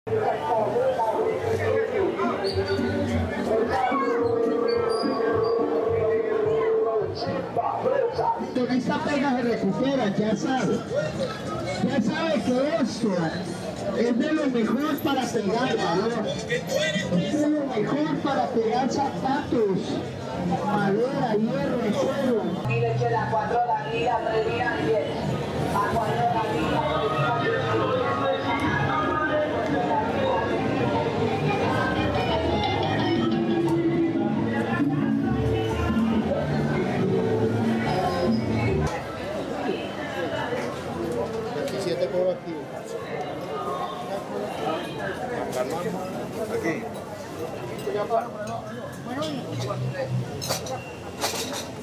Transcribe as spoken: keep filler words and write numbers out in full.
Con esta pega se recupera, ya sabe. Ya sabe que esto es de lo mejor para pegar valor. Es de lo mejor para pegar zapatos, madera, hierro, acero. Y le eché las cuatro, la liga, tres días, diez. A cuatro, la liga, tres días, siete cobro activo. Aquí.